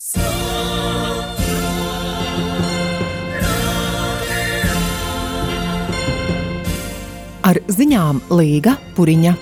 Ar ziņām Līga Puriņa.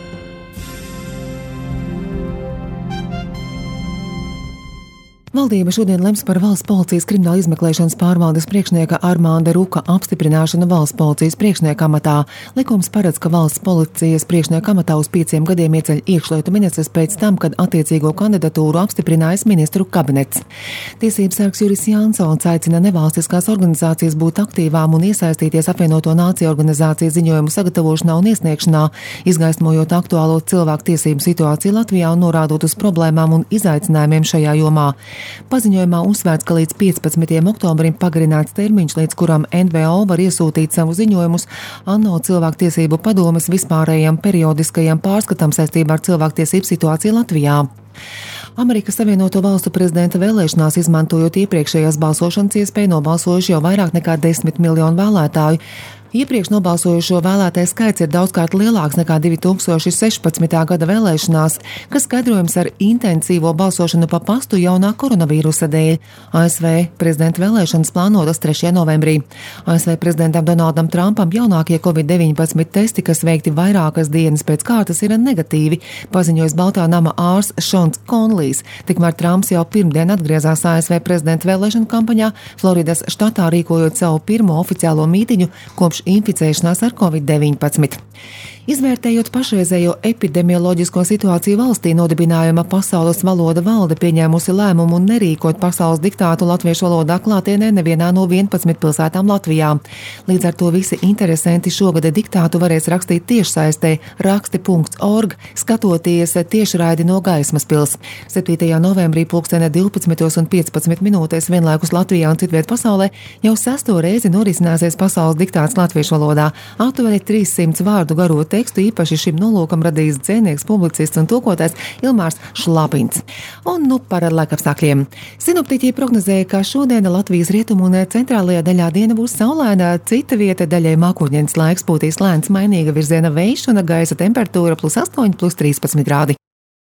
Valdība šodien lems par valsts policijas krimināla izmeklēšanas pārvaldes priekšnieka Armanda Ruka apstiprināšanu valsts policijas priekšnieka amatā. Likums paredz, ka valsts policijas priekšnieka amatā uz 5 gadiem ieceļ iekšlietu ministrs pēc tam, kad attiecīgo kandidatūru apstiprinājis ministru kabinets. Tiesības sargs Juris Jansons aicina nevalstiskās organizācijas būt aktīvām un iesaistīties apvienoto nāciju organizācijas ziņojumu sagatavošanā un iesniegšanā, izgaismojot aktuālo cilvēku tiesību situāciju Latvijā un norādot uz problēmām un izaicinājumiem šajā jomā. Paziņojumā uzsvērts, ka līdz 15. oktobrim pagarināts termiņš, līdz kuram NVO var iesūtīt savu ziņojumus ANO cilvēktiesību padomes vispārējiem periodiskajiem pārskatam saistībā ar cilvēktiesību situāciju Latvijā. Amerikas Savienoto Valstu prezidenta vēlēšanās, izmantojot iepriekšējās balsošanas iespēju, nobalsojuši jau vairāk nekā 10 miljonu vēlētāju. Iepriekš nobalsojušo vēlētāju skaits ir daudzkārt lielāks nekā 2016. gada vēlēšanās, kas skaidrojams ar intensīvo balsošanu pa pastu jaunā koronavīrusa dēļ. ASV prezidenta vēlēšanas plānotas 3. novembrī. ASV prezidentam Donaldam Trumpam jaunākie COVID-19 testi, kas veikti vairākas dienas pēc kārtas, ir negatīvi, paziņojis Baltā nama ārsts Šons Konlijs. Tikmēr Trumps jau pirmdien atgriezās ASV prezidenta vēlēšanu kampaņā Floridas štatā, rīkojot savu pirmo oficiālo mītiņu kopš inficēšanās ar COVID-19. Izvērtējot pašreizējo epidemioloģisko situāciju valstī, nodibinājuma Pasaules valoda valde pieņēmusi lēmumu nerīkot pasaules diktātu latviešu valodā klātienē nevienā no 11 pilsētām Latvijā. Līdz ar to visi interesanti šogad diktātu varēs rakstīt tiešsaistē raksti.org, skatoties tiešraidi no Gaismas pils. 7. novembrī pulksteni 12:15 vienlaikus Latvijā un citviet pasaulē jau 6. reizi norisināsies pasaules diktāts latviešu valodā. Aptuveni 300 vārdu garo tekstu īpaši šim nolūkam radījis dzēnieks, publicists un tulkotājs Ilmārs Šlapins. Un par laikapstākļiem. Sinoptiķi prognozēja, ka šodien Latvijas rietumu un centrālajā daļā diena būs saulaina, cita vieta daļai mākoņdienas laiks, pūtīs lēns mainīga virziena vējš un gaisa temperatūra +8, +13 grādi.